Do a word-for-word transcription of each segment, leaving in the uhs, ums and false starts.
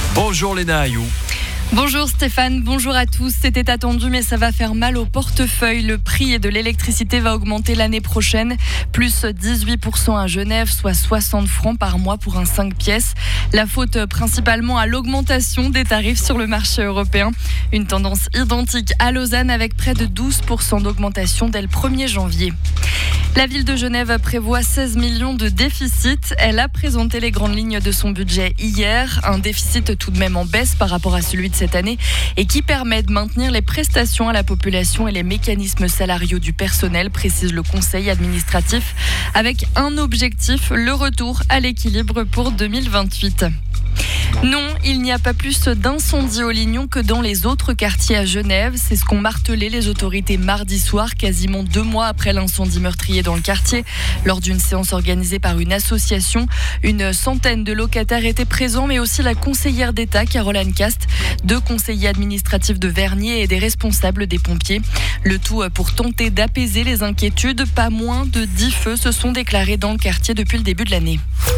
Bonjour Léna Ayou. Bonjour Stéphane, bonjour à tous. C'était attendu mais ça va faire mal au portefeuille. Le prix de l'électricité va augmenter l'année prochaine. Plus dix-huit pour cent à Genève, soit soixante francs par mois pour un cinq pièces. La faute principalement à l'augmentation des tarifs sur le marché européen. Une tendance identique à Lausanne avec près de douze pour cent d'augmentation dès le premier janvier. La ville de Genève prévoit seize millions de déficit. Elle a présenté les grandes lignes de son budget hier. Un déficit tout de même en baisse par rapport à celui de cette année et qui permet de maintenir les prestations à la population et les mécanismes salariaux du personnel, précise le conseil administratif, avec un objectif, le retour à l'équilibre pour deux mille vingt-huit. Non, il n'y a pas plus d'incendies au Lignon que dans les autres quartiers à Genève. C'est ce qu'ont martelé les autorités mardi soir, quasiment deux mois après l'incendie meurtrier dans le quartier. Lors d'une séance organisée par une association, une centaine de locataires étaient présents, mais aussi la conseillère d'État, Caroline Cast, deux conseillers administratifs de Vernier et des responsables des pompiers. Le tout pour tenter d'apaiser les inquiétudes. Pas moins de dix feux se sont déclarés dans le quartier depuis le début de l'année.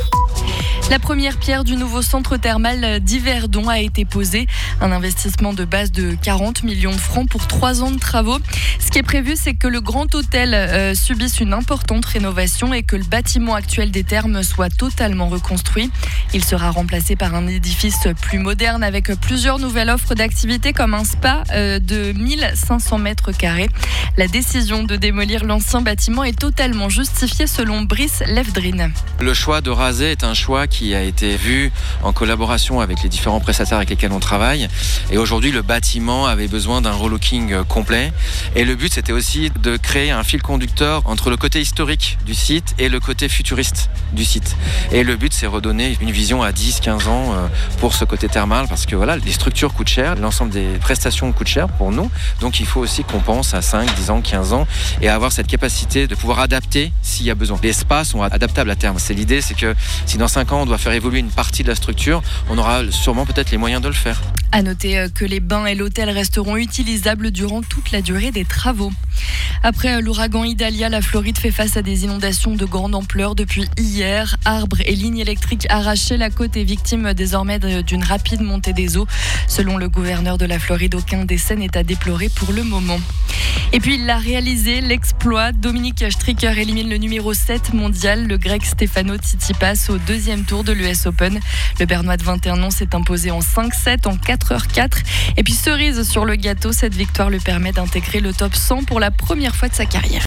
La première pierre du nouveau centre thermal d'Yverdon a été posée. Un investissement de base de quarante millions de francs pour trois ans de travaux. Ce qui est prévu, c'est que le Grand Hôtel euh, subisse une importante rénovation et que le bâtiment actuel des thermes soit totalement reconstruit. Il sera remplacé par un édifice plus moderne avec plusieurs nouvelles offres d'activités comme un spa euh, de mille cinq cents mètres carrés. La décision de démolir l'ancien bâtiment est totalement justifiée selon Brice Lefdrin. Le choix de raser est un choix qui a été vu en collaboration avec les différents prestataires avec lesquels on travaille. Et aujourd'hui, le bâtiment avait besoin d'un relooking complet. Et le but, c'était aussi de créer un fil conducteur entre le côté historique du site et le côté futuriste du site. Et le but, c'est redonner une vision à dix à quinze ans pour ce côté thermal, parce que voilà, les structures coûtent cher, l'ensemble des prestations coûtent cher pour nous. Donc il faut aussi qu'on pense à cinq, dix ans, quinze ans et avoir cette capacité de pouvoir adapter s'il y a besoin. Les spas sont adaptables à terme. C'est l'idée, c'est que si dans cinq ans, on doit faire évoluer une partie de la structure, on aura sûrement peut-être les moyens de le faire. À noter que les bains et l'hôtel resteront utilisables durant toute la durée des travaux. Après l'ouragan Idalia, la Floride fait face à des inondations de grande ampleur depuis hier. Arbres et lignes électriques arrachées, la côte est victime désormais d'une rapide montée des eaux. Selon le gouverneur de la Floride, aucun décès n'est à déplorer pour le moment. Et puis il a réalisé l'exploit. Dominique Stricker élimine le numéro sept mondial, le grec Stefano Tsitsipas, au deuxième tour de l'U S Open. Le Bernois de vingt et un ans s'est imposé en cinq sept en quatre heures quatre. Et puis cerise sur le gâteau, cette victoire lui permet d'intégrer le top cent pour la première fois de sa carrière.